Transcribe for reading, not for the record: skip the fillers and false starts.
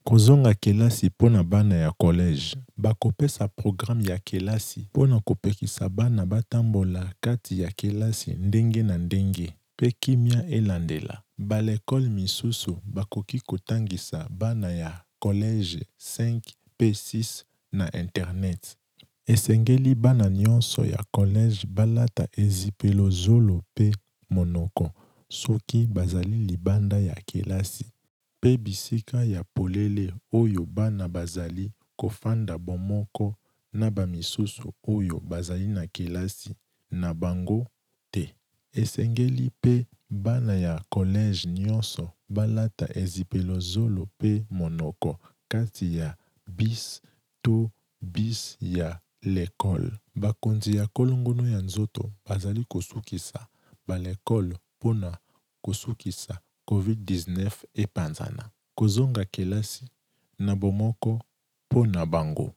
Kozonga kelasi mpona bana ya collège bakopesa programme ya kelasi mpona kopekisa bana batambola kati ya kelasi ndenge na ndenge mpe kimia elandela. Balekole misusu bakoki kotangisa bana ya collège 5 mpe 6 na internet. Esengeli bana nyonso ya collège balata ezipelo zolo mpe monoko soki bazali libanda ya kelasi. Mpe bisika ya polele oyo bana bazali kofanda bomoko na bamisusu oyo bazali na kelasi na bango te. Esengeli mpe bana ya collège nyonso balata ezipelo zolo mpe monoko kati ya bis to bis ya l'école. Bakonzi ya kolongono ya nzoto bazali kosukisa balekole mpona kosukisa COVID-19 epanzana. Kozonga kelasi na bomoko mpona bango.